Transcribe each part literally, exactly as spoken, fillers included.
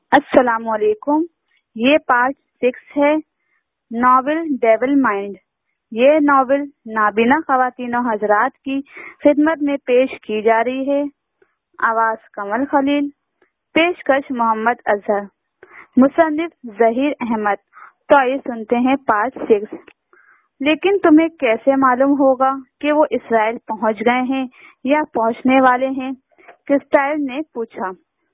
السلام علیکم. یہ پارٹ سکس ہے ناول ڈیول مائنڈ. یہ ناول نابینا خواتین و حضرات کی خدمت میں پیش کی جا رہی ہے. آواز کمل خلیل. پیشکش محمد اظہر. مصنف ظہیر احمد. تو آئیے سنتے ہیں پارٹ سکس. لیکن تمہیں کیسے معلوم ہوگا کہ وہ اسرائیل پہنچ گئے ہیں یا پہنچنے والے ہیں؟ کرسٹائل نے پوچھا.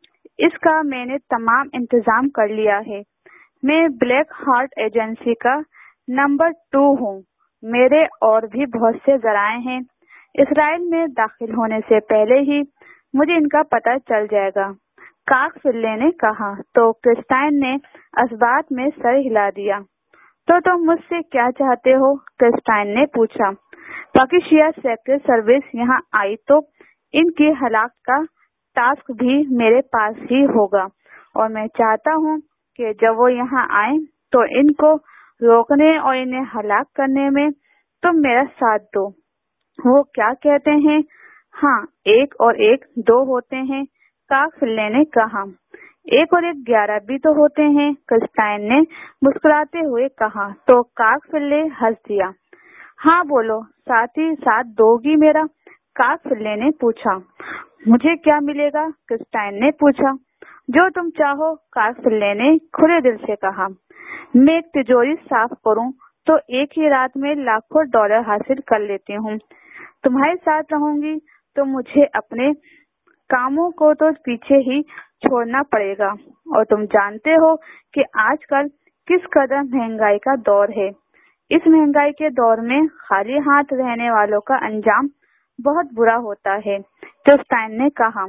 اس کا میں نے تمام انتظام کر لیا ہے. میں بلیک ہارٹ ایجنسی کا نمبر ٹو ہوں. میرے اور بھی بہت سے ذرائع ہیں. اسرائیل میں داخل ہونے سے پہلے ہی مجھے ان کا پتہ چل جائے گا. کاک فلے نے کہا تو کرسٹائن نے اثبات میں سر ہلا دیا. تو تم مجھ سے کیا چاہتے ہو؟ کرسٹائن نے پوچھا. پاکیشیا سیکرٹ سروس یہاں آئی تو ان کی ہلاک کا ٹاسک بھی میرے پاس ہی ہوگا، اور میں چاہتا ہوں کہ جب وہ یہاں آئیں تو ان کو روکنے اور انہیں ہلاک کرنے میں تم میرا ساتھ دو. وہ کیا کہتے ہیں؟ ہاں، ایک اور ایک دو ہوتے ہیں، کاک فلے نے کہا. ایک اور ایک گیارہ بھی تو ہوتے ہیں، کرسٹائن نے مسکراتے ہوئے کہا. تو کاک فلے ہنس دیا. ہاں بولو، ساتھ ہی ساتھ دو گی میرا؟ کاک فلے نے پوچھا. مجھے کیا ملے گا؟ کرسٹائن نے پوچھا. جو تم چاہو، کاک فلے نے کھلے دل سے کہا. میں ایک تجوری صاف کروں تو ایک ہی رات میں لاکھوں ڈالر حاصل کر لیتی ہوں. تمہارے ساتھ رہوں گی تو مجھے اپنے کاموں کو تو پیچھے ہی چھوڑنا پڑے گا، اور تم جانتے ہو کہ آج کل کس قدر مہنگائی کا دور ہے. اس مہنگائی کے دور میں خالی ہاتھ رہنے والوں کا انجام بہت برا ہوتا ہے. کرسٹائن نے کہا.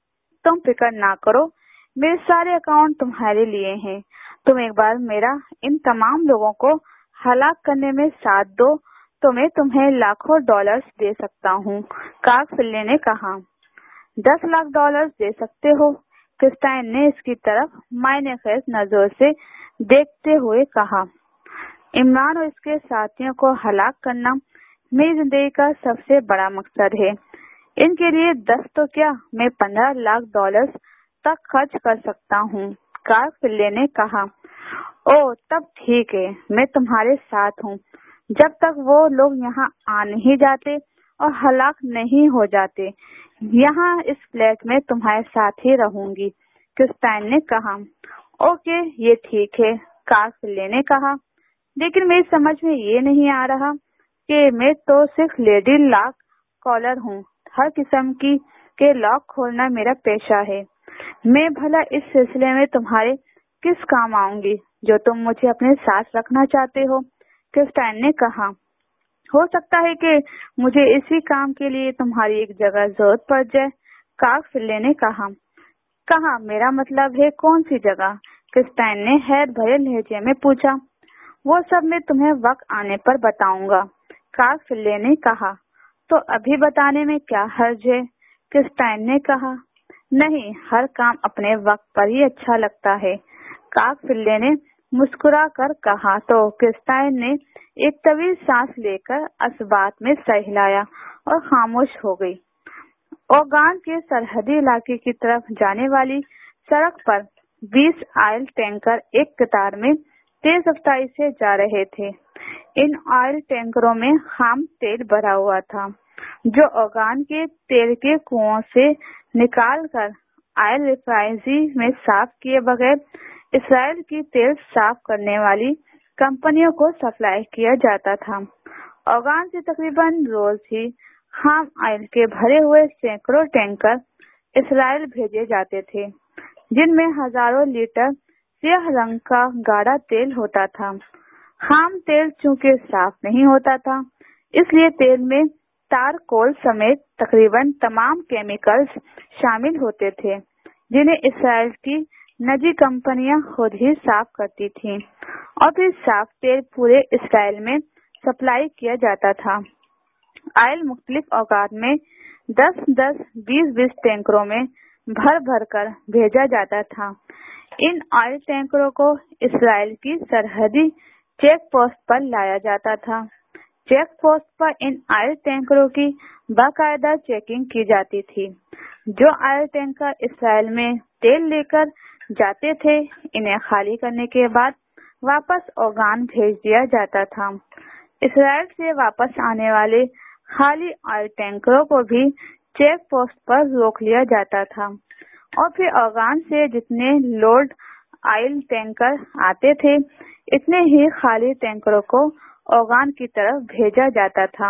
تم فکر نہ کرو، میرے سارے اکاؤنٹ تمہارے لیے ہیں. تم ایک بار میرا ان تمام لوگوں کو ہلاک کرنے میں ساتھ دو تو میں تمہیں لاکھوں ڈالرز دے سکتا ہوں. کاک فلے نے کہا. دس لاکھ ڈالرز دے سکتے ہو؟ کرسٹائن نے اس کی طرف معنی خیز نظر سے دیکھتے ہوئے کہا. عمران اور اس کے ساتھیوں کو ہلاک کرنا میری زندگی کا سب سے بڑا مقصد ہے. ان کے لیے دس تو کیا، میں پندرہ لاکھ ڈالرز تک خرچ کر سکتا ہوں. کاک فلے نے کہا. او تب ٹھیک ہے، میں تمہارے ساتھ ہوں جب تک وہ لوگ یہاں آ نہیں جاتے اور ہلاک نہیں ہو جاتے. یہاں اس فلیٹ میں تمہارے ساتھ ہی رہوں گی، کرسٹائن نے کہا. اوکے، یہ ٹھیک ہے، کاک فلے نے کہا. لیکن میری سمجھ میں یہ نہیں آ رہا کہ میں تو صرف لیڈی لاک کالر ہوں. ہر قسم کی کے لاک کھولنا میرا پیشہ ہے. میں بھلا اس سلسلے میں تمہارے کس کام آؤں گی جو تم مجھے اپنے ساتھ رکھنا چاہتے ہو؟ کرسٹائن نے کہا. ہو سکتا ہے کہ مجھے اسی کام کے لیے تمہاری ایک جگہ ضرورت پڑ جائے. کاک فلے نے کہا. کہاں؟ میرا مطلب ہے کون سی جگہ؟ کرسٹائن نے حیرت بھرے لہجے میں پوچھا. وہ سب میں تمہیں وقت آنے پر بتاؤں گا، کاک فلے نے کہا. تو ابھی بتانے میں کیا حرج ہے؟ کرسٹائن نے کہا. نہیں، ہر کام اپنے وقت پر ہی اچھا لگتا ہے، کاک فلے نے مسکرا کر کہا. تو کرسٹائن نے ایک طویل سانس لے کر اثبات میں سر ہلایا اور خاموش ہو گئی. اوغان کے سرحدی علاقے کی طرف جانے والی سڑک پر بیس آئل ٹینکر ایک قطار میں تیز رفتاری سے جا رہے تھے. ان آئل ٹینکروں میں خام تیل بھرا ہوا تھا جو اوغان کے تیل کے کنووں سے نکال کر آئل ریفائنری میں صاف کیے بغیر اسرائیل کی تیل صاف کرنے والی کمپنیوں کو سپلائی کیا جاتا تھا. اوغان سے تقریباً روز ہی خام آئل کے بھرے ہوئے سینکڑوں ٹینکر اسرائیل بھیجے جاتے تھے، جن میں ہزاروں لیٹر سیاہ رنگ کا گاڑھا تیل ہوتا تھا. خام تیل چونکہ صاف نہیں ہوتا تھا، اس لیے تیل میں تارکول سمیت تقریباً تمام کیمیکلز شامل ہوتے تھے جنہیں اسرائیل کی نجی کمپنیاں خود ہی صاف کرتی تھیں، اور پھر صاف تیل پورے اسرائیل میں سپلائی کیا جاتا تھا. آئل مختلف اوقات میں دس دس بیس بیس ٹینکروں میں بھر بھر کر بھیجا جاتا تھا. ان آئل ٹینکروں کو اسرائیل کی سرحدی چیک پوسٹ پر لایا جاتا تھا. چیک پوسٹ پر ان آئل ٹینکروں کی باقاعدہ چیکنگ کی جاتی تھی. جو آئل ٹینکر اسرائیل میں تیل لے کر جاتے تھے، انہیں خالی کرنے کے بعد واپس اوغان بھیج دیا جاتا تھا۔ اسرائیل سے واپس آنے والے خالی آئل ٹینکروں کو بھی چیک پوسٹ پر روک لیا جاتا تھا اور پھر اوغان سے جتنے لوڈ آئل ٹینکر آتے تھے اتنے ہی خالی ٹینکروں کو اوغان کی طرف بھیجا جاتا تھا۔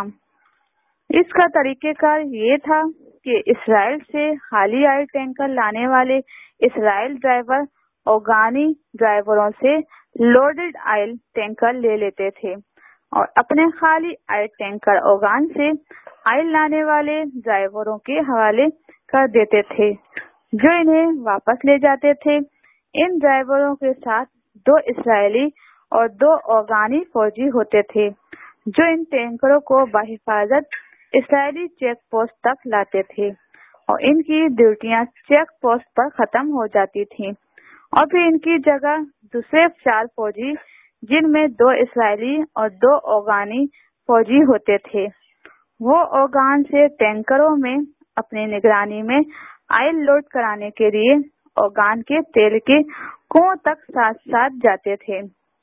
اس کا طریقہ کار یہ تھا کہ اسرائیل سے خالی آئل ٹینکر لانے والے اسرائیل ڈرائیور اوغانی ڈرائیوروں سے لوڈڈ آئل ٹینکر لے لیتے تھے اور اپنے خالی آئل ٹینکر اوغان سے آئل لانے والے ڈرائیوروں کے حوالے کر دیتے تھے جو انہیں واپس لے جاتے تھے۔ ان ڈرائیوروں کے ساتھ دو اسرائیلی اور دو اوغانی فوجی ہوتے تھے جو ان ٹینکروں کو بحفاظت اسرائیلی چیک پوسٹ تک لاتے تھے اور ان کی ڈیوٹیاں چیک پوسٹ پر ختم ہو جاتی تھیں اور پھر ان کی جگہ دوسرے چار فوجی جن میں دو اسرائیلی اور دو اوغانی فوجی ہوتے تھے وہ اوغان سے ٹینکروں میں اپنی نگرانی میں آئل لوڈ کرانے کے لیے اوغان کے تیل کے کنووں تک ساتھ ساتھ جاتے تھے۔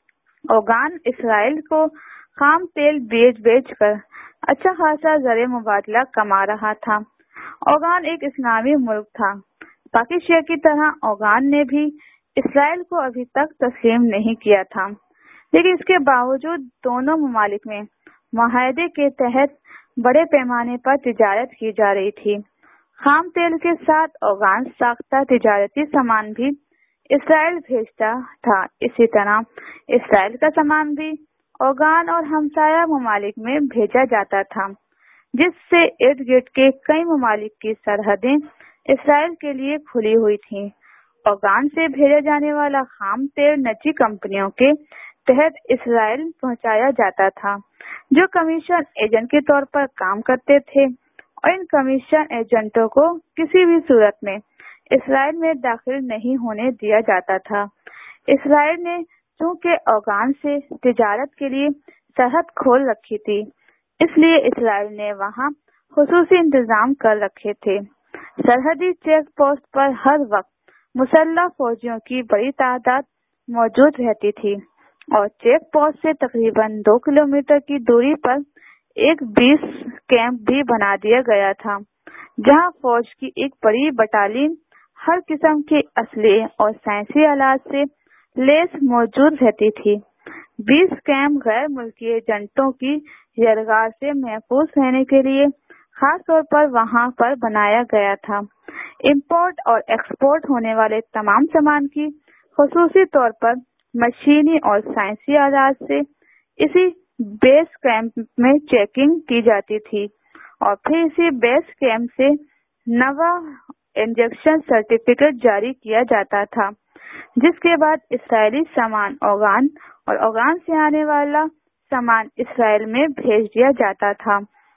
اوغان اسرائیل کو خام تیل بیچ بیچ کر اچھا خاصا زر مبادلہ کما رہا تھا۔ اوغان ایک اسلامی ملک تھا۔ باقی شیعہ کی طرح اوغان نے بھی اسرائیل کو ابھی تک تسلیم نہیں کیا تھا، لیکن اس کے باوجود دونوں ممالک میں معاہدے کے تحت بڑے پیمانے پر تجارت کی جا رہی تھی۔ خام تیل کے ساتھ اوغان ساختہ تجارتی سامان بھی اسرائیل بھیجتا تھا، اسی طرح اسرائیل کا سامان بھی اوغان اور ہمسایہ ممالک میں بھیجا جاتا تھا، جس سے ارد گرد کے کئی ممالک کی سرحدیں اسرائیل کے لیے کھلی ہوئی تھیں۔ اوغان سے بھیجا جانے والا خام تیل نجی کمپنیوں کے تحت اسرائیل پہنچایا جاتا تھا جو کمیشن ایجنٹ کے طور پر کام کرتے تھے اور ان کمیشن ایجنٹوں کو کسی بھی صورت میں اسرائیل میں داخل نہیں ہونے دیا جاتا تھا۔ اسرائیل نے چونکہ اوغان سے تجارت کے لیے سرحد کھول رکھی تھی، اس لیے اسرائیل نے وہاں خصوصی انتظام کر رکھے تھے۔ سرحدی چیک پوسٹ پر ہر وقت مسلح فوجیوں کی بڑی تعداد موجود رہتی تھی اور چیک پوسٹ سے تقریباً دو کلومیٹر کی دوری پر ایک بیس کیمپ بھی بنا دیا گیا تھا جہاں فوج کی ایک بڑی بٹالین ہر قسم کے اسلحے اور سائنسی آلات سے لیس موجود رہتی تھی۔ بیس کیمپ غیر ملکی ایجنٹوں کی یرغمال سے محفوظ رہنے کے لیے خاص طور پر وہاں پر بنایا گیا تھا۔ امپورٹ اور ایکسپورٹ ہونے والے تمام سامان کی خصوصی طور پر مشینی اور سائنسی آلات سے اسی بیس کیمپ میں چیکنگ کی جاتی تھی اور پھر اسی بیس کیمپ سے نوا انجیکشن سرٹیفکیٹ جاری کیا جاتا تھا، جس کے بعد اسرائیلی سامان اوغان اور اوغان سے آنے والا سامان اسرائیل میں بھیج دیا جاتا تھا۔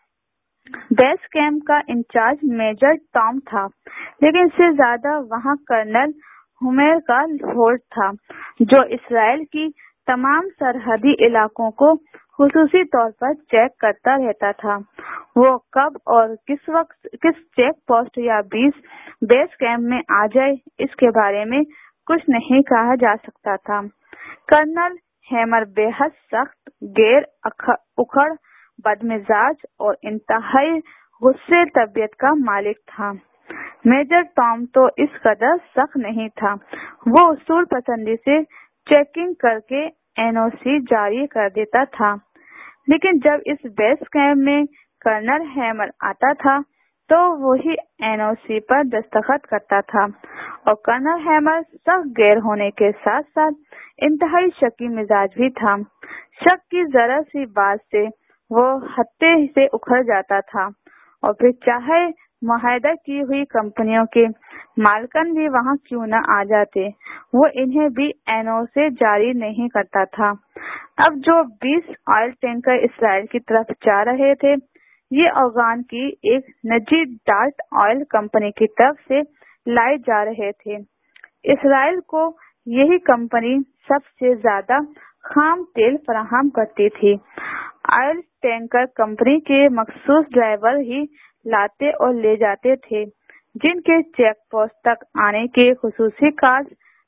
بیس کیمپ کا انچارج میجر ٹام تھا، لیکن اس سے زیادہ وہاں کرنل ہومیر کا ہولڈ تھا جو اسرائیل کی تمام سرحدی علاقوں کو خصوصی طور پر چیک کرتا رہتا تھا۔ وہ کب اور کس وقت کس چیک پوسٹ یا بیس بیس کیمپ میں آ جائے اس کے بارے میں کچھ نہیں کہا جا سکتا تھا۔ کرنل ہیمر بے حد سخت، غیر اکھڑ، بدمزاج اور انتہائی غصے طبیعت کا مالک تھا۔ میجر ٹام تو اس قدر سخت نہیں تھا، وہ اصول پسندی سے چیکنگ کر کے این او سی جاری کر دیتا تھا، لیکن جب اس بیس کیمپ میں کرنل ہیمر آتا تھا تو وہی این او سی پر دستخط کرتا تھا اور کرنل ہیمر سخت غیر ہونے کے ساتھ ساتھ انتہائی شکی مزاج بھی تھا۔ شک کی ذرا سی بات سے وہ ہتے سے اکھڑ جاتا تھا اور پھر چاہے معاہدہ کی ہوئی کمپنیوں کے مالکان بھی وہاں کیوں نہ آ جاتے، وہ انہیں بھی این او سے جاری نہیں کرتا تھا۔ اب جو بیس آئل ٹینکر اسرائیل کی طرف جا رہے تھے یہ اوغان کی ایک نجی ڈالٹ آئل کمپنی کی طرف سے لائے جا رہے تھے۔ اسرائیل کو یہی کمپنی سب سے زیادہ خام تیل فراہم کرتی تھی۔ آئل ٹینکر کمپنی کے مخصوص ڈرائیور ہی لاتے اور لے جاتے تھے جن کے چیک پوسٹ تک آنے کے خصوصی کارڈ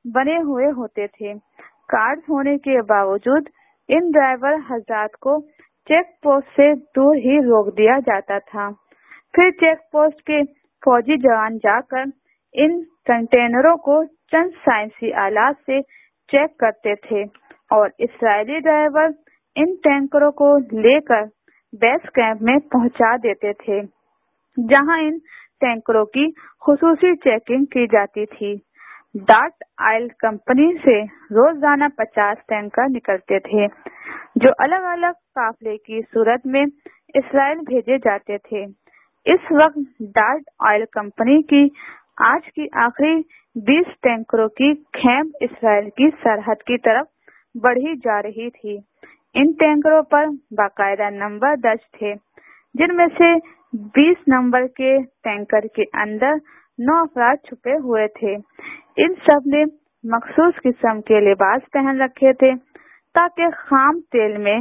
بنے ہوئے ہوتے تھے۔ کارڈز ہونے کے باوجود ان ڈرائیور حضرات کو چیک پوسٹ سے دور ہی روک دیا جاتا تھا۔ پھر چیک پوسٹ کے فوجی جوان جا کر ان کنٹینروں کو چند سائنسی آلات سے چیک کرتے تھے اور اسرائیلی ڈرائیور ان ٹینکروں کو لے کر بیس کیمپ میں پہنچا دیتے تھے، جہاں ان ٹینکروں کی خصوصی چیکنگ کی جاتی تھی۔ ڈاٹ آئل کمپنی سے روزانہ پچاس ٹینکر نکلتے تھے جو الگ الگ قافلے کی صورت میں اسرائیل بھیجے جاتے تھے۔ اس وقت ڈاٹ آئل کمپنی کی آج کی آخری بیس ٹینکروں کی کھیپ اسرائیل کی سرحد کی طرف بڑھی جا رہی تھی۔ ان ٹینکروں پر باقاعدہ نمبر درج تھے، جن میں سے بیس نمبر کے ٹینکر کے اندر نو افراد چھپے ہوئے تھے۔ ان سب نے مخصوص قسم کے لباس پہن رکھے تھے تاکہ خام تیل میں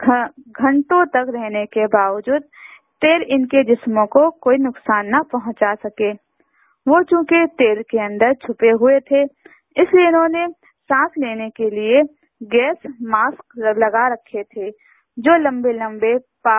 گھنٹوں تک رہنے کے باوجود تیل ان کے جسموں کو کوئی نقصان نہ پہنچا سکے۔ وہ چونکہ تیل کے اندر چھپے ہوئے تھے، اس لیے انہوں نے سانس لینے کے لیے گیس ماسک لگا رکھے تھے جو لمبے لمبے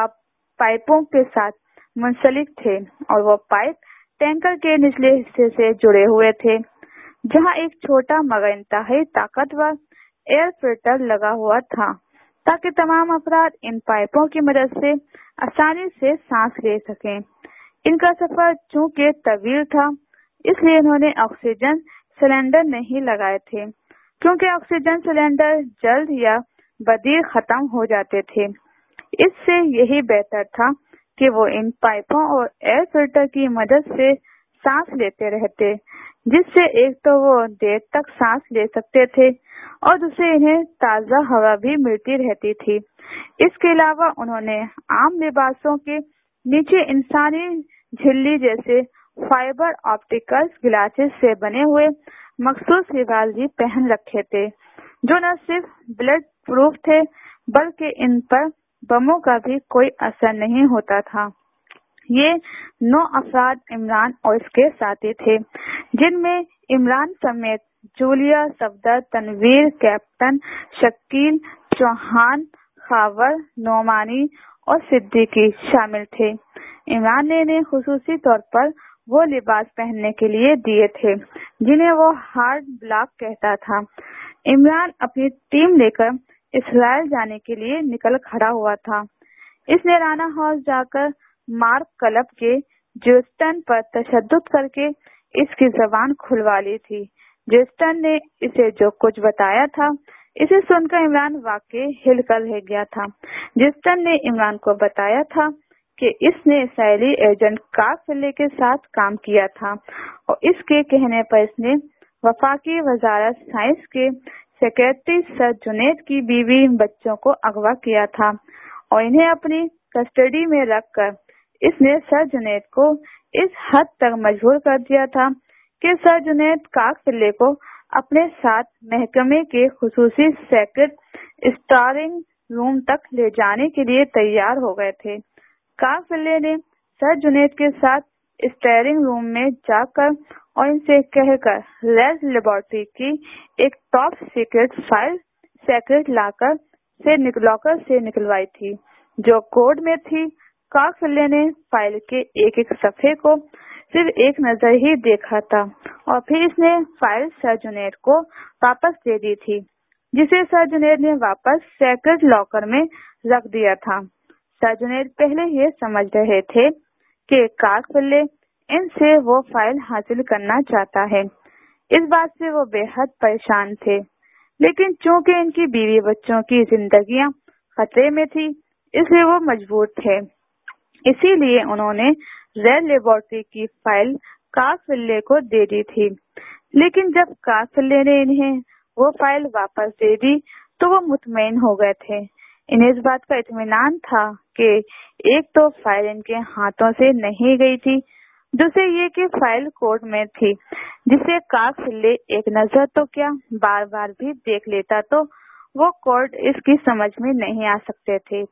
پائپوں کے ساتھ منسلک تھے، اور وہ پائپ ٹینکر کے نچلے حصے سے جڑے ہوئے تھے، جہاں ایک چھوٹا مگر انتہائی طاقتور ایئر فلٹر لگا ہوا تھا تاکہ تمام افراد ان پائپوں کی مدد سے آسانی سے سانس لے سکیں۔ ان کا سفر چونکہ طویل تھا، اس لیے انہوں نے آکسیجن سلنڈر نہیں لگائے تھے، کیونکہ آکسیجن سلنڈر جلد یا بدیر ختم ہو جاتے تھے۔ اس سے یہی بہتر تھا کہ وہ ان پائپوں اور ایئر فلٹر کی مدد سے سانس لیتے رہتے، جس سے ایک تو وہ دیر تک سانس لے سکتے تھے اور دوسرے انہیں تازہ ہوا بھی ملتی رہتی تھی۔ اس کے علاوہ انہوں نے عام لباسوں کے نیچے انسانی جھلی جیسے فائبر آپٹیکل گلاسز سے بنے ہوئے مخصوص لباس بھی پہن رکھے تھے، جو نہ صرف بلٹ پروف تھے بلکہ ان پر بموں کا بھی کوئی اثر نہیں ہوتا تھا۔ یہ نو افراد عمران اور اس کے ساتھی تھے، جن میں عمران سمیت جولیا، صفدر، تنویر، کیپٹن شکیل، چوہان، خاور، نعمانی اور صدیقی شامل تھے۔ عمران نے انہیں خصوصی طور پر وہ لباس پہننے کے لیے دیے تھے جنہیں وہ ہارڈ بلاک کہتا تھا۔ عمران اپنی ٹیم لے کر اسرائیل جانے کے لیے نکل کھڑا ہوا تھا۔ اس نے رانا ہاؤس جا کر مارک کلب کے جوسٹن پر تشدد کر کے اس کی زبان کھلوا لی تھی۔ جوسٹن نے اسے جو کچھ بتایا تھا، اسے سن کر عمران واقعی ہل کر رہ گیا تھا۔ جوسٹن نے عمران کو بتایا تھا کہ اس نے اسرائیلی ایجنٹ کافلے کے ساتھ کام کیا تھا اور اس کے کہنے پر اس نے وفاقی وزارت سائنس کے سیکریٹری سر جنید کی بیوی بچوں کو اغوا کیا تھا اور انہیں اپنی کسٹڈی میں رکھ کر اس نے سر جنید کو اس حد تک مجبور کر دیا تھا کہ سر جنید کافلے کو اپنے ساتھ محکمے کے خصوصی سیکرٹ اسٹرانگ روم تک لے جانے کے لیے تیار ہو گئے تھے۔ کافلے نے سر جنید کے ساتھ اسٹرانگ روم میں جا کر اور ان سے کہہ کر ریڈ لیبارٹری کی ایک top secret file secret locker سے لاکر سے نکلوائی تھی جو کوڈ میں تھی۔ کافلے نے فائل کے ایک ایک صفحے کو صرف ایک نظر ہی دیکھا تھا اور پھر اس نے فائل سر جنید کو واپس دے دی تھی، جسے سر جنید نے واپس سیکرٹ لاکر میں رکھ دیا تھا۔ سر جنید پہلے یہ سمجھ رہے تھے کہ کافلے ان سے وہ فائل حاصل کرنا چاہتا ہے۔ اس بات سے وہ بے حد پریشان تھے، لیکن چونکہ ان کی بیوی بچوں کی زندگیاں خطرے میں تھی، اس لیے وہ مجبور تھے۔ اسی لیے انہوں نے ریڈ لیبارٹری کی فائل کافلے کو دے دی تھی، لیکن جب کافلے نے انہیں وہ فائل واپس دے دی تو وہ مطمئن ہو گئے تھے۔ انہیں اس بات کا اطمینان تھا کہ ایک تو فائل ان کے ہاتھوں سے نہیں گئی تھی، دوسرے یہ کہ فائل کوڈ میں تھی جسے کافلے ایک نظر تو کیا بار بار بھی دیکھ لیتا تو وہ کوڈ اس کی سمجھ میں نہیں آ سکتے تھے۔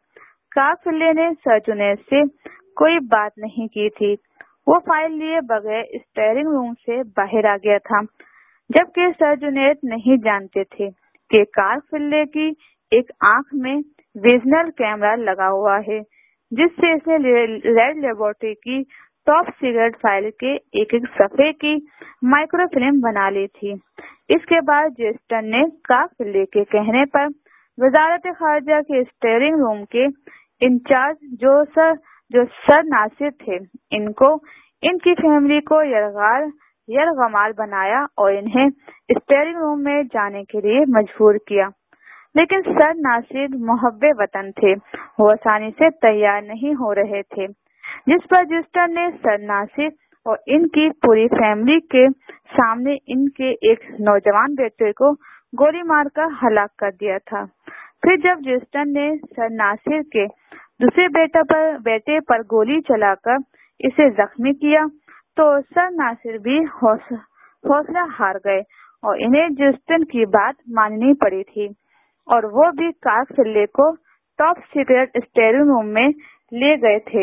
کافلے نے سر جنید سے کوئی بات نہیں کی تھی، وہ فائل لیے بغیر اسٹرانگ روم سے باہر آ گیا تھا۔ جبکہ سر جنید نہیں جانتے تھے کہ کارفلے کی ایک آنکھ میں ویژنل کیمرہ لگا ہوا ہے جس سے اس نے ریڈ لیبورٹری کی ٹاپ سیکرٹ فائل کے ایک ایک صفحے کی مائکرو فلم بنا لی تھی۔ اس کے بعد جیسٹن نے کارفلے کے کہنے پر وزارت خارجہ کے اسٹیئرنگ روم کے انچارج جو سر جو سر ناصر تھے ان کو ان کی فیملی کو یرغمال یرغمال بنایا اور انہیں اسٹیئرنگ روم میں جانے کے لیے مجبور کیا، لیکن سر ناصر محب وطن تھے، وہ آسانی سے تیار نہیں ہو رہے تھے، جس پر جیسٹن نے سر ناصر اور ان کی پوری فیملی کے سامنے ان کے ایک نوجوان بیٹے کو گولی مار کر ہلاک کر دیا تھا۔ پھر جب جیسٹن نے سر ناصر کے دوسرے بیٹے پر بیٹے پر گولی چلا کر اسے زخمی کیا تو سر ناصر بھی حوصلہ ہار گئے اور انہیں جیسٹن کی بات ماننی پڑی تھی اور وہ بھی کارفلے کو ٹاپ سیکرٹ اسٹیئرنگ روم میں لے گئے تھے۔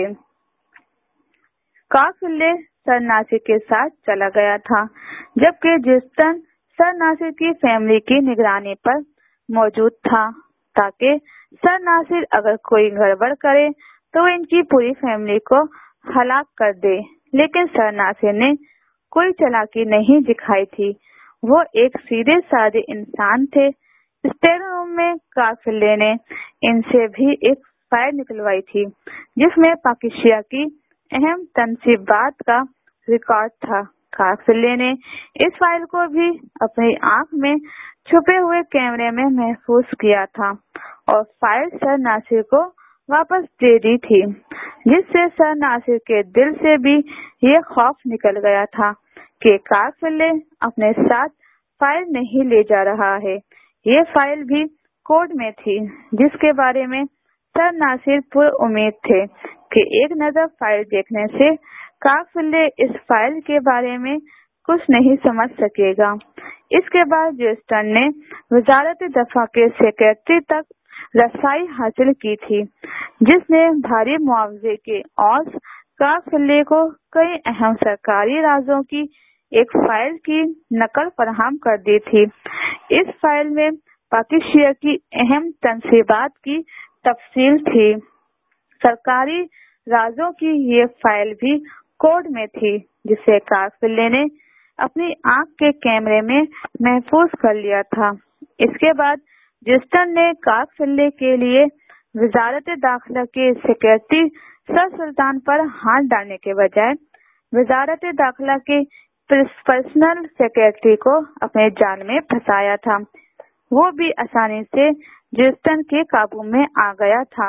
کارفلے سر ناصر کے ساتھ چلا گیا تھا جبکہ جیسٹن سر ناصر کی فیملی کی نگرانی پر موجود تھا تاکہ سر ناصر اگر کوئی گڑبڑ کرے تو ان کی پوری فیملی کو ہلاک کر دے، لیکن سر ناصر نے کوئی چالاکی نہیں دکھائی تھی، وہ ایک سیدھے سادے انسان تھے۔ اسٹیئرنگ روم میں کارفلے نے ان سے بھی ایک فائل نکلوائی تھی جس میں پاکستان کی اہم تنصیبات کا ریکارڈ تھا۔ کارفلے نے اس فائل کو بھی اپنی آنکھ میں چھپے ہوئے کیمرے میں محفوظ کیا تھا اور فائل سر ناصر کو واپس دے دی تھی، جس سے سر ناصر کے دل سے بھی یہ خوف نکل گیا تھا کہ کارفلے اپنے ساتھ فائل نہیں لے جا رہا ہے۔ یہ فائل بھی کوڈ میں تھی جس کے بارے میں سر ناصر پر امید تھے کہ ایک نظر فائل دیکھنے سے کارفلے اس فائل کے بارے میں کچھ نہیں سمجھ سکے گا۔ اس کے بعد جیسٹن نے وزارت دفاع کے سیکرٹری تک رسائی حاصل کی تھی جس نے بھاری معاوضے کے عوض کارفلے کو کئی اہم سرکاری رازوں کی ایک فائل کی نقل فراہم کر دی تھی۔ اس فائل میں پاکستان کی اہم تنصیبات کی تفصیل تھی۔ سرکاری رازوں کی یہ فائل بھی کوڈ میں تھی جسے کارفلے نے اپنی آنکھ کے کیمرے میں محفوظ کر لیا تھا۔ اس کے بعد جیسٹن نے کارفلے کے لیے وزارت داخلہ کے سیکرٹری سر سلطان پر ہاتھ ڈالنے کے بجائے وزارت داخلہ کے پرسنل سیکرٹری کو اپنے جال میں پھنسایا تھا، وہ بھی آسانی سے جیسٹن کے قابو میں آ گیا تھا۔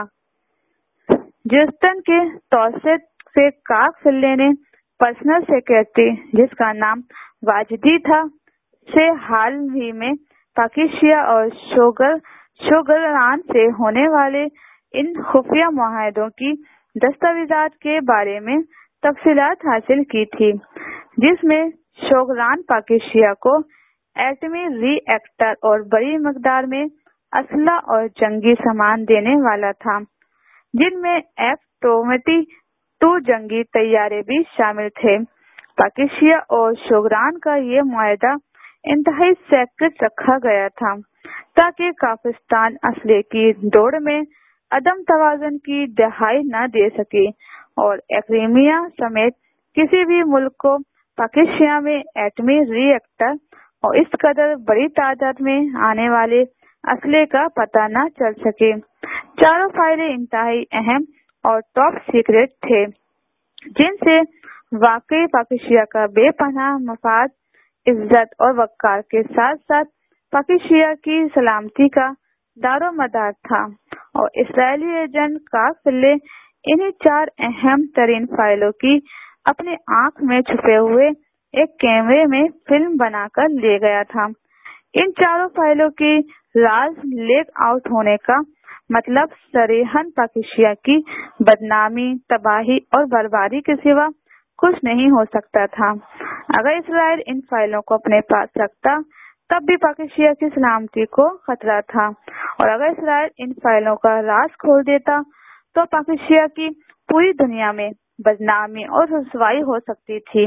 جیسٹن کے توسط سے کارفلے نے پرسنل سیکرٹری جس کا نام واجدی تھا سے حال ہی میں پاکستان اور شوگر شوگران سے ہونے والے ان خفیہ معاہدوں کی دستاویزات کے بارے میں تفصیلات حاصل کی تھی جس میں شوگران پاکستان کو ایٹمی ری ایکٹر اور بڑی مقدار میں اسلحہ اور جنگی سامان دینے والا تھا، جن میں ایف ٹوینٹی ٹو جنگی طیارے بھی شامل تھے۔ پاکستان اور شوگران کا یہ معاہدہ انتہائی سیکرٹ رکھا گیا تھا تاکہ پاکستان اسلحے کی دوڑ میں عدم توازن کی دہائی نہ دے سکے اور کرائمیا سمیت کسی بھی ملک کو پاکستان میں ایٹمی ری ایکٹر اور اس قدر بڑی تعداد میں آنے والے اسلحے کا پتہ نہ چل سکے۔ چاروں فائلیں انتہائی اہم اور ٹاپ سیکرٹ تھے جن سے واقعی پاکستان کا بے پناہ مفاد، عزت اور وقار کے ساتھ ساتھ پاکستان کی سلامتی کا دار و مدار تھا، اور اسرائیلی ایجنٹ کارفلے انہی چار اہم ترین فائلوں کی اپنی آنکھ میں چھپے ہوئے ایک کیمرے میں فلم بنا کر لے گیا تھا۔ ان چاروں فائلوں کی راز لیک آؤٹ ہونے کا مطلب صریحاً پاکستان کی بدنامی، تباہی اور بربادی کے سوا کچھ نہیں ہو سکتا تھا۔ اگر اسرائیل ان فائلوں کو اپنے پاس رکھتا تب بھی پاکستان کی سلامتی کو خطرہ تھا، اور اگر اسرائیل ان فائلوں کا راز کھول دیتا تو پاکستان کی پوری دنیا میں بدنامی اور رسوائی ہو سکتی تھی۔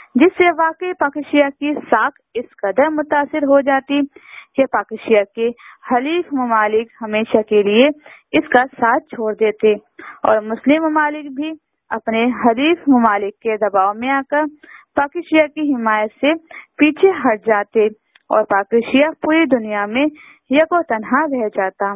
جس سے واقعی پاکستان کی ساکھ اس قدر متاثر ہو جاتی کہ پاکستان کے حلیف ممالک ہمیشہ کے لیے اس کا ساتھ چھوڑ دیتے اور مسلم ممالک بھی اپنے حلیف ممالک کے دباؤ میں آ کر پاکستان کی حمایت سے پیچھے ہٹ جاتے اور پاکستان پوری دنیا میں یک و تنہا رہ جاتا۔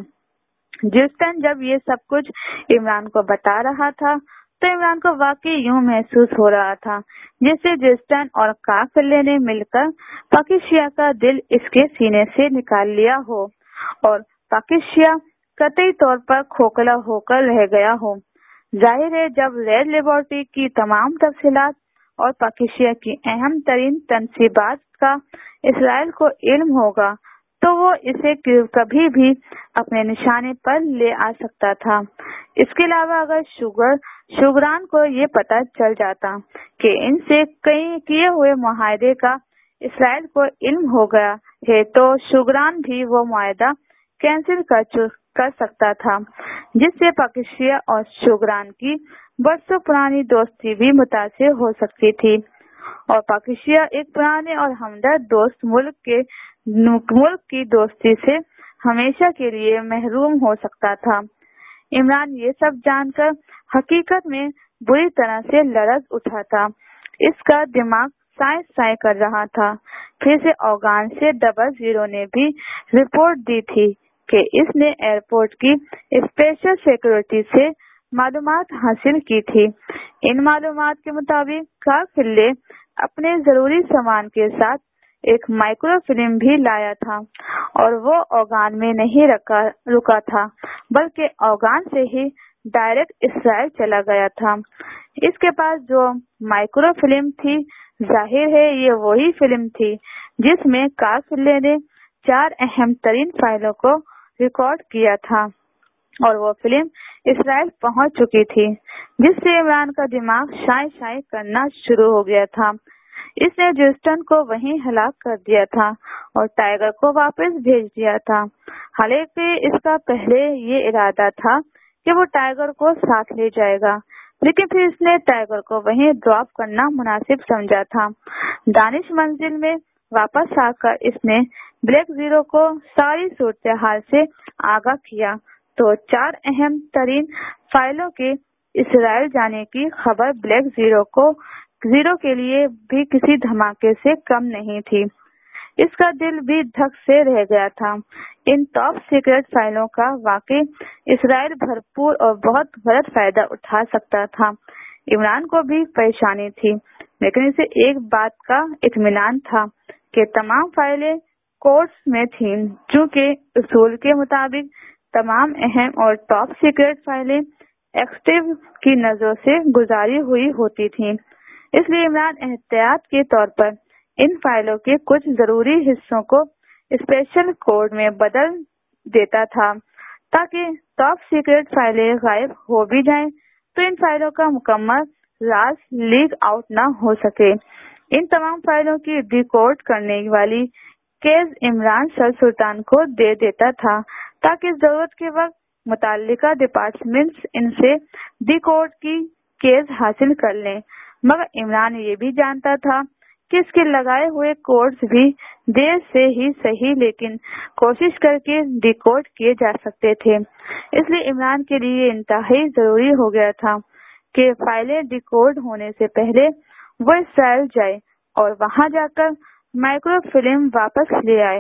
جسٹن جب یہ سب کچھ عمران کو بتا رہا تھا تو عمران کو واقعی یوں محسوس ہو رہا تھا جیسے جسٹن اور کافلے نے مل کر پاکستان کا دل اس کے سینے سے نکال لیا ہو اور پاکستان قطعی طور پر کھوکھلا ہو کر رہ گیا ہو۔ ظاہر ہے جب ریڈ لیبارٹری کی تمام تفصیلات اور پاکستان کی اہم ترین تنصیبات کا اسرائیل کو علم ہوگا تو وہ اسے کبھی بھی اپنے نشانے پر لے آ سکتا تھا۔ اس کے علاوہ اگر شوگر شوگران کو یہ پتہ چل جاتا کہ ان سے کئی کیے ہوئے معاہدے کا اسرائیل کو علم ہو گیا ہے تو شوگران بھی وہ معاہدہ کینسل کر کر سکتا تھا، جس سے پاکستان اور شوگران کی برسوں پرانی دوستی بھی متاثر ہو سکتی تھی اور پاکستان ایک پرانے اور ہمدرد دوست ملک کے ملک کی دوستی سے ہمیشہ کے لیے محروم ہو سکتا تھا۔ عمران یہ سب جان کر حقیقت میں بری طرح سے لرز اٹھا تھا۔ اس کا دماغ سائیں سائیں کر رہا تھا۔ پھر سے اوغان سے ڈبل زیرو نے بھی رپورٹ دی تھی کہ اس نے ایئرپورٹ کی اسپیشل سیکورٹی سے معلومات حاصل کی تھی۔ ان معلومات کے مطابق قافلے اپنے ضروری سامان کے ساتھ ایک مائکرو فلم بھی لایا تھا اور وہ اوغان میں نہیں رکا رکا تھا بلکہ اوغان سے ہی ڈائریکٹ اسرائیل چلا گیا تھا۔ اس کے پاس جو مائکرو فلم تھی ظاہر ہے یہ وہی فلم تھی جس میں قافلے نے چار اہم ترین فائلوں کو ریکارڈ کیا تھا اور وہ فلم اسرائیل پہنچ چکی تھی، جس سے عمران کا دماغ شائیں شائیں کرنا شروع ہو گیا تھا۔ اس نے جسٹن کو وہیں ہلاک کر دیا تھا اور ٹائیگر کو واپس بھیج دیا تھا۔ حالانکہ اس کا پہلے یہ ارادہ تھا کہ وہ ٹائیگر کو ساتھ لے جائے گا، لیکن پھر اس نے ٹائیگر کو وہیں ڈراپ کرنا مناسب سمجھا تھا۔ دانش منزل میں واپس آ کر اس نے بلیک زیرو کو ساری صورتحال سے آگاہ کیا تو چار اہم ترین فائلوں کے اسرائیل جانے کی خبر بلیک زیرو کو زیرو کے لیے بھی کسی دھماکے سے کم نہیں تھی۔ اس کا دل بھی دھک سے رہ گیا تھا۔ ان ٹاپ سیکرٹ فائلوں کا واقعی اسرائیل بھرپور اور بہت غلط فائدہ اٹھا سکتا تھا۔ عمران کو بھی پریشانی تھی، لیکن اسے ایک بات کا اطمینان تھا کہ تمام فائلیں کورس میں تھیں۔ چونکہ اصول کے مطابق تمام اہم اور ٹاپ سیکرٹ فائلیں ایکسیکٹو کی نظروں سے گزاری ہوئی ہوتی تھیں، اس لیے عمران احتیاط کے طور پر ان فائلوں کے کچھ ضروری حصوں کو اسپیشل کوڈ میں بدل دیتا تھا تاکہ ٹاپ سیکرٹ فائلیں غائب ہو بھی جائیں تو ان فائلوں کا مکمل راز لیک آؤٹ نہ ہو سکے۔ ان تمام فائلوں کی ڈیکوڈ کرنے والی کیز عمران سر سلطان کو دے دیتا تھا تاکہ ضرورت کے وقت متعلقہ ڈپارٹمنٹس ان سے ڈیکوڈ کی کیز حاصل کر لیں، مگر عمران یہ بھی جانتا تھا کہ اس کے لگائے ہوئے کوڈز بھی دیر سے ہی صحیح لیکن کوشش کر کے ڈیکوڈ کیے جا سکتے تھے۔ اس لیے عمران کے لیے انتہائی ضروری ہو گیا تھا کہ فائلیں ڈیکوڈ ہونے سے پہلے وہ اسرائیل جائے اور وہاں جا کر مائکرو فلم واپس لے آئے۔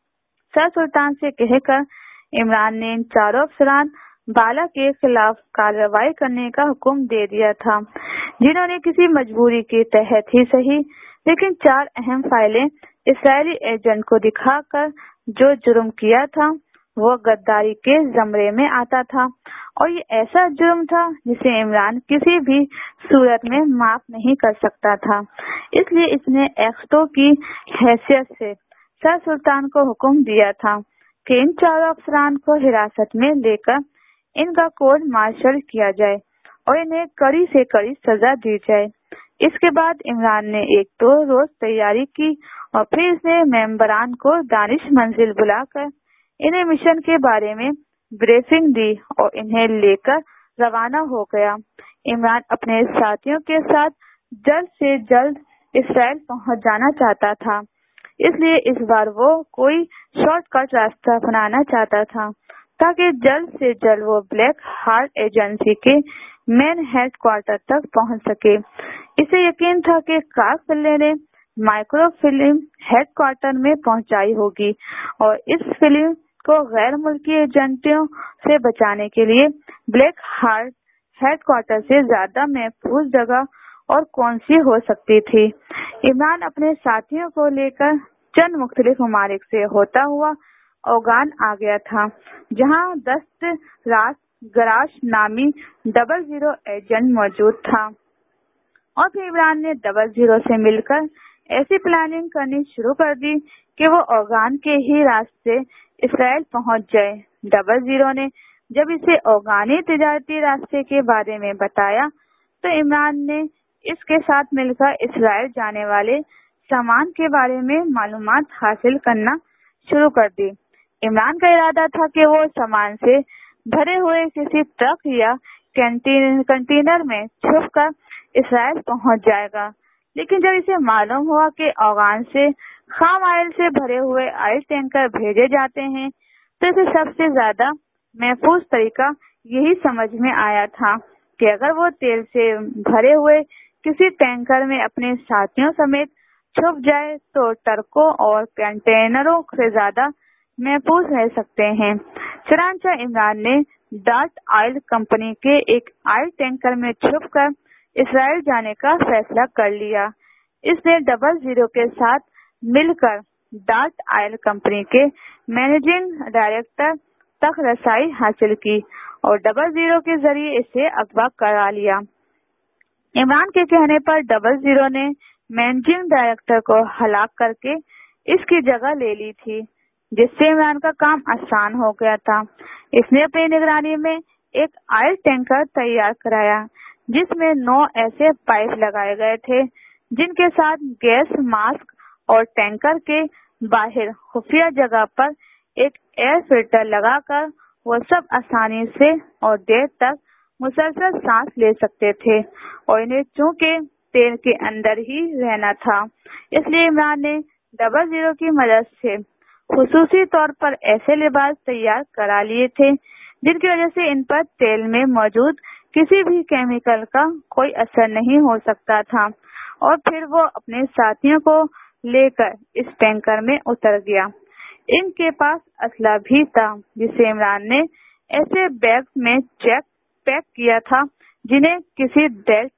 سر سلطان سے کہہ کر عمران نے ان چاروں افسران بالا کے خلاف کارروائی کرنے کا حکم دے دیا تھا، جنہوں نے کسی مجبوری کے تحت ہی صحیح لیکن چار اہم فائلیں اسرائیلی ایجنٹ کو دکھا کر جو جرم کیا تھا وہ غداری کے زمرے میں آتا تھا اور یہ ایسا جرم تھا جسے عمران کسی بھی صورت میں معاف نہیں کر سکتا تھا۔ اس لیے اس نے ایکسٹو کی حیثیت سے سر سلطان کو حکم دیا تھا کہ ان چاروں افسران کو حراست میں لے کر ان کا کورٹ مارشل کیا جائے اور انہیں کڑی سے کڑی سزا دی جائے۔ اس کے بعد عمران نے ایک دو روز تیاری کی اور پھر اس نے ممبران کو دانش منزل بلا کر انہیں مشن کے بارے میں بریفنگ دی اور انہیں لے کر روانہ ہو گیا۔ عمران اپنے ساتھیوں کے ساتھ جلد سے جلد اسرائیل پہنچ جانا چاہتا تھا، اس لیے اس بار وہ کوئی شارٹ کٹ راستہ اپنانا چاہتا تھا تاکہ جلد سے جلد وہ بلیک ہارٹ ایجنسی کے مین ہیڈ کوارٹر تک پہنچ سکے۔ اسے یقین تھا کہ کارقلعے نے مائکرو فلم ہیڈ کوارٹر میں پہنچائی ہوگی اور اس فلم کو غیر ملکی ایجنٹوں سے بچانے کے لیے بلیک ہارٹ ہیڈ کوارٹر سے زیادہ محفوظ جگہ اور کون سی ہو سکتی تھی۔ عمران اپنے ساتھیوں کو لے کر چند مختلف ممالک سے ہوتا ہوا اوغان آ گیا تھا، جہاں دست راست گراش نامی ڈبل زیرو ایجنٹ موجود تھا، اور پھر عمران نے ڈبل زیرو سے مل کر ایسی پلاننگ کرنی شروع کر دی کہ وہ اوغان کے ہی راستے اسرائیل پہنچ جائے۔ ڈبل زیرو نے جب اسے اوغانی تجارتی راستے کے بارے میں بتایا تو عمران نے اس کے ساتھ مل کر اسرائیل جانے والے سامان کے بارے میں معلومات حاصل کرنا شروع کر دی۔ عمران کا ارادہ تھا کہ وہ سامان سے بھرے ہوئے کسی ٹرک یا کنٹینر میں چھپ کر اسرائیل پہنچ جائے گا، لیکن جب اسے معلوم ہوا کہ اوغان سے خام آئل سے بھرے ہوئے آئل ٹینکر بھیجے جاتے ہیں تو اسے سب سے زیادہ محفوظ طریقہ یہی سمجھ میں آیا تھا کہ اگر وہ تیل سے بھرے ہوئے کسی ٹینکر میں اپنے ساتھیوں سمیت چھپ جائے تو ٹرکوں اور کنٹینروں سے زیادہ محفوظ رہ سکتے ہیں۔ چنانچہ عمران نے ڈاٹ آئل کمپنی کے ایک آئل ٹینکر میں چھپ کر اسرائیل جانے کا فیصلہ کر لیا۔ اس نے ڈبل زیرو کے ساتھ مل کر ڈاٹ آئل کمپنی کے مینیجنگ ڈائریکٹر تک رسائی حاصل کی اور ڈبل زیرو کے ذریعے اسے اغوا کرا لیا۔ عمران کے کہنے پر ڈبل زیرو نے مینیجنگ ڈائریکٹر کو ہلاک کر کے اس کی جگہ لے لی تھی، جس سے عمران کا کام آسان ہو گیا تھا۔ اس نے اپنی نگرانی میں ایک آئل ٹینکر تیار کرایا جس میں نو ایسے پائپ لگائے گئے تھے جن کے ساتھ گیس ماسک اور ٹینکر کے باہر خفیہ جگہ پر ایک ایئر فلٹر لگا کر وہ سب آسانی سے اور دیر تک مسلسل سانس لے سکتے تھے، اور انہیں چونکہ تیل کے اندر ہی رہنا تھا اس لیے عمران نے ڈبل زیرو کی مدد سے خصوصی طور پر ایسے لباس تیار کرا لیے تھے جن کی وجہ سے ان پر تیل میں موجود کسی بھی کیمیکل کا کوئی اثر نہیں ہو سکتا تھا، اور پھر وہ اپنے ساتھیوں کو لے کر اس ٹینکر میں اتر گیا۔ ان کے پاس اسلحہ بھی تھا جسے عمران نے ایسے بیگز میں چیک پیک کیا تھا جنہیں کسی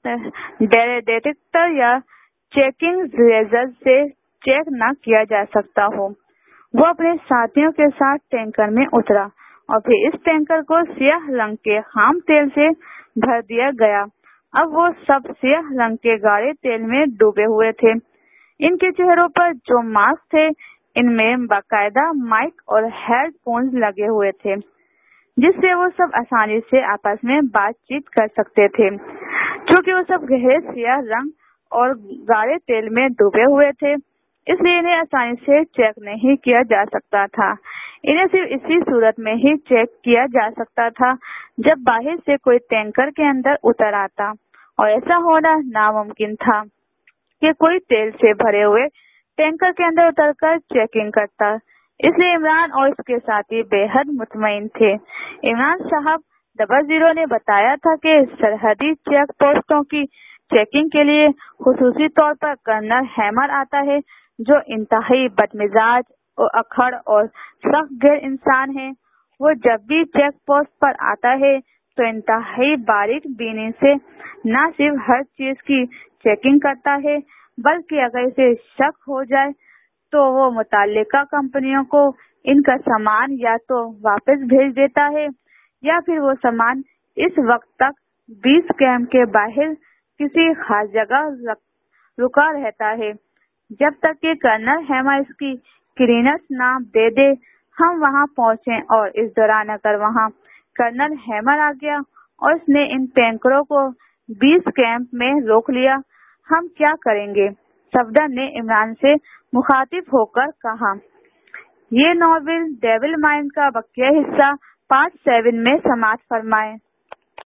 ڈیٹیکٹر یا چیکنگ لیزر سے چیک نہ کیا جا سکتا ہو۔ وہ اپنے ساتھیوں کے ساتھ ٹینکر میں اترا اور پھر اس ٹینکر کو سیاہ رنگ کے خام تیل سے بھر دیا گیا۔ اب وہ سب سیاہ رنگ کے گاڑے تیل میں ڈوبے ہوئے تھے۔ ان کے چہروں پر جو ماسک تھے ان میں باقاعدہ مائک اور ہیڈ فونز لگے ہوئے تھے جس سے وہ سب آسانی سے آپس میں بات چیت کر سکتے تھے۔ چونکہ وہ سب گہرے سیاہ رنگ اور گاڑے تیل میں ڈوبے ہوئے تھے اس لیے انہیں آسانی سے چیک نہیں کیا جا سکتا تھا۔ انہیں صرف اسی صورت میں ہی چیک کیا جا سکتا تھا جب باہر سے کوئی ٹینکر کے اندر اتر آتا، اور ایسا ہونا ناممکن تھا کہ کوئی تیل سے بھرے ہوئے ٹینکر کے اندر اتر کر چیکنگ کرتا۔ اس لیے عمران اور اس کے ساتھی بے حد مطمئن تھے۔ عمران صاحب، ڈبل زیرو نے بتایا تھا کہ سرحدی چیک پوسٹوں کی چیکنگ کے لیے خصوصی طور پر کرنل ہیمر آتا ہے، جو انتہائی بدمزاج اور اکھڑ اور سخت گیر انسان ہے۔ وہ جب بھی چیک پوسٹ پر آتا ہے تو انتہائی باریک بینی سے نہ صرف ہر چیز کی چیکنگ کرتا ہے بلکہ اگر اسے شک ہو جائے تو وہ متعلقہ کمپنیوں کو ان کا سامان یا تو واپس بھیج دیتا ہے یا پھر وہ سامان اس وقت تک بیس کیمپ کے باہر کسی خاص جگہ رکا رہتا ہے جب تک کہ کرنل ہیمر اس کی کلیئرنس نہ دے دے۔ ہم وہاں پہنچے اور اس دوران اگر وہاں کرنل ہیمر آ گیا اور اس نے ان ٹینکروں کو بیس کیمپ میں روک لیا، ہم کیا کریں گے؟ صفدر نے عمران سے مخاطب ہو کر کہا۔ یہ ناول ڈیول مائنڈ کا بقیہ حصہ پارٹ سیون میں سماعت فرمائیں۔